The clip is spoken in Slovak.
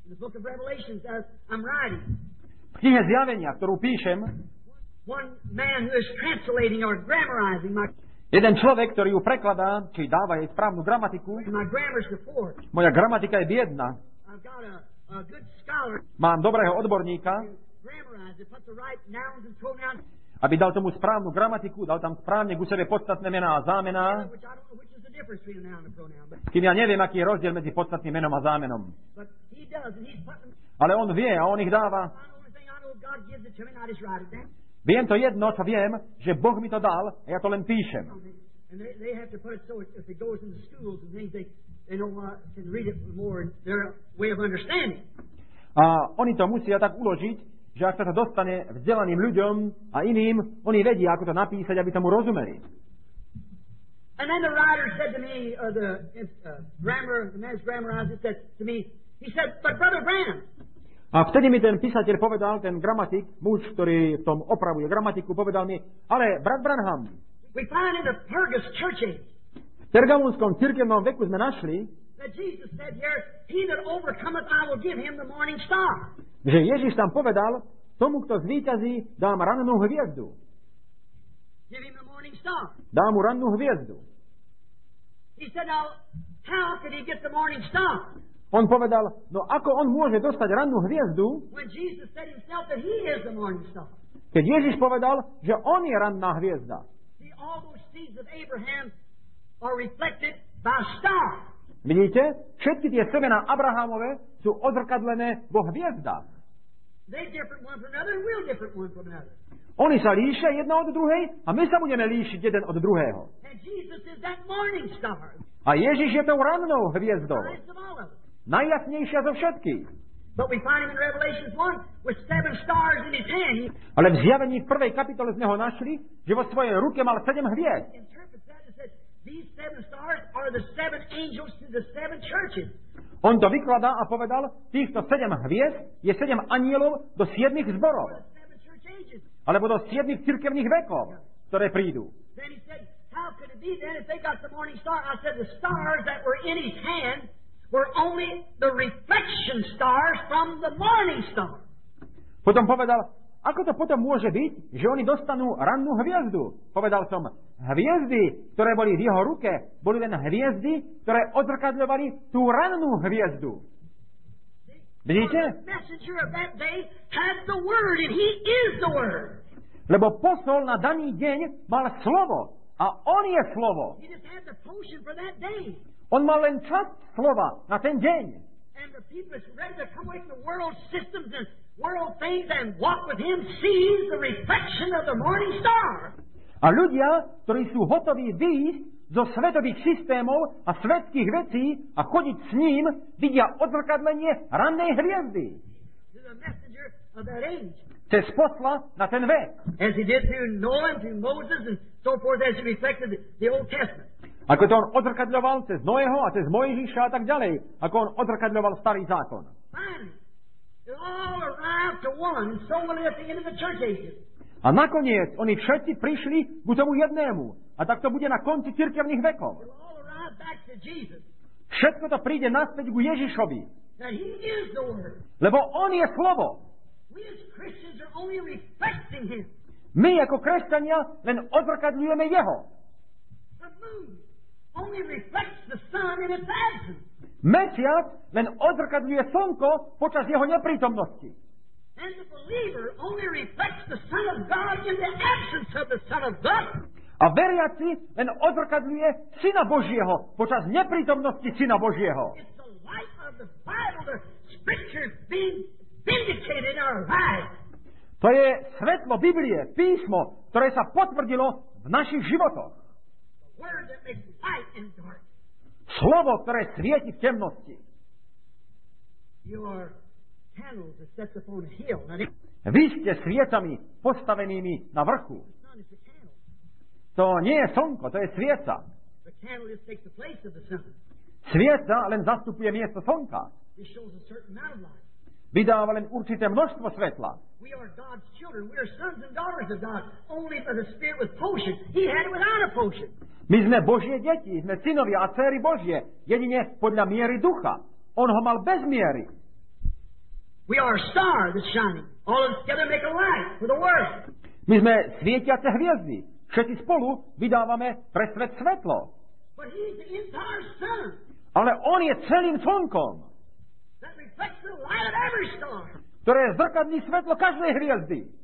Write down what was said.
the book of Revelations I'm writing. V knihe Zjavenia, ktorú píšem, One man who is translating or grammarizing jeden človek, ktorý ju prekladá, či dáva jej správnu gramatiku. my grammar's the fourth. Moja gramatika je biedna. I've got a good scholar Mám dobrého odborníka, to grammarize it, put the right nouns and pronouns, aby dal tomu správnu gramatiku, dal tam správne ku sebe podstatné mená a zámená, which I don't know which is the difference between a noun and a pronoun, kým ja neviem, aký je rozdiel medzi podstatným menom a zámenom. but he does, and he's putting. Ale on vie a on ich dáva. The only thing I know, God gives it to me, and I just write it down. Viem to jedno, čo viem, že Boh mi to dal a ja to len píšem. And they have to put it so if it goes into schools and things, they know can read it more in their way of understanding. A oni to musia tak uložiť, že ak sa to dostane vzdelaným ľuďom a iným, oni vedia, ako to napísať, aby tomu rozumeli. And then the writer said to me, the man's grammarizer said to me, he said, but Brother Branham. A vtedy mi ten písateľ povedal, ten gramatik, muž, ktorý v tom opravuje gramatiku, povedal mi, ale brat Branham, We find in the Pergus church age v Pergamonskom cirkevnom veku sme našli, that Jesus said here, he that overcometh, I will give him the morning star. že Ježiš tam povedal, tomu, kto zvíťazí, dám rannú hviezdu. Give him the morning star. Dám mu rannú hviezdu. He said, now, how could he get the morning star? On povedal, no ako on môže dostať rannú hviezdu, When Jesus said himself that he is the morning star. keď Ježiš povedal, že on je ranná hviezda. See, all those seeds of Abraham are reflected by stars. Vidíte? Všetky tie semená Abrahamove sú odzrkadlené vo hviezdách. They different one from another, and we'll different one from another. Oni sa líšia jedna od druhej a my sa budeme líšiť jeden od druhého. And Jesus is that morning star. A Ježiš je tou rannou hviezdou. Brightest of all of them. Najjasnejšia zo všetkých. But we find him in Revelations 1 with 7 stars in his hand. Ale v Zjavení v prvej kapitole sme ho našli, že vo svojej ruke mal 7 hviezd. He interprets that and says, these 7 stars are the 7 angels to the 7 churches. On to vykladá a povedal, týchto 7 hviezd je 7 anielov do 7 zborov. The 7 church ages. Alebo do 7 cirkevných vekov, ktoré prídu. Then he said, how could it be then if they got the morning star? I said, the stars that were in his hand were only the reflection stars from the morning star. Potom povedal, ako to potom môže byť, že oni dostanú rannú hviezdu? Povedal som, hviezdy, ktoré boli v jeho ruke, boli len hviezdy, ktoré odzrkadľovali tú rannú hviezdu. Vidíte? The messenger of that day had the word, and he is the word. Lebo posol na daný deň mal slovo. A on je slovo. He just had the potion for that day. On mal len časť slova na ten deň. And the people that's ready to come away from the world systems and world things and walk with him sees the reflection of the morning star. A ľudia, ktorí sú hotoví výjsť zo svetových systémov a svetských vecí a chodiť s ním, vidia odzrkadlenie rannej hviezdy. To the messenger of that age. Cez posla na ten vek. As he did through Noah and through Moses and so forth as he reflected the Old Testament. Ako to on odzrkadľoval cez Noého a cez Mojžiša a tak ďalej. Ako on odzrkadľoval starý zákon. Finally, it all arrived to one, and so will it at the end of the church ages. A nakoniec oni všetci prišli k tomu jednému. A tak to bude na konci cirkevných vekov. It will all arrive back to Jesus. Všetko to príde naspäť ku Ježišovi. That he is the Word. Lebo on je slovo. We as Christians are only reflecting him. My ako kresťania len odzrkadľujeme jeho. The moon only reflects the sun in its absence. Mesiac len odzrkadľuje slnko počas jeho neprítomnosti. And the believer only reflects the Son of God in the absence of the Son of God. A veriaci len odzrkadľuje Syna Božieho počas neprítomnosti Syna Božieho. It's the light of the Bible, the Scriptures being vindicated in our lives. To je svetlo Biblie, písmo, ktoré sa potvrdilo v našich životoch. The Word that makes light in dark. Slovo, ktoré svieti v temnosti. Your candles are set upon a hill. Now, the Vy ste sviecami postavenými na vrchu. sun is the candle. To nie je slnko, to je svieca. The candle just takes the place of the sun. Svieca len zastupuje miesto slnka. It shows a certain amount of light. Vydáva len určité množstvo svetla. We are God's children. We are sons and daughters of God. Only by the Spirit with potion. He had it without a potion. My sme Božie deti, sme synovia a dcéry Božie, jedine podľa miery ducha. On ho mal bez miery. We are a star that's shining. All of us together make a light for the world. My sme svietiace hviezdy. Všetci spolu vydávame pre svet svetlo. But He's the entire sun Ale on je celým slnkom, that reflects the light of every star. ktoré zrkadlí svetlo každej hviezdy.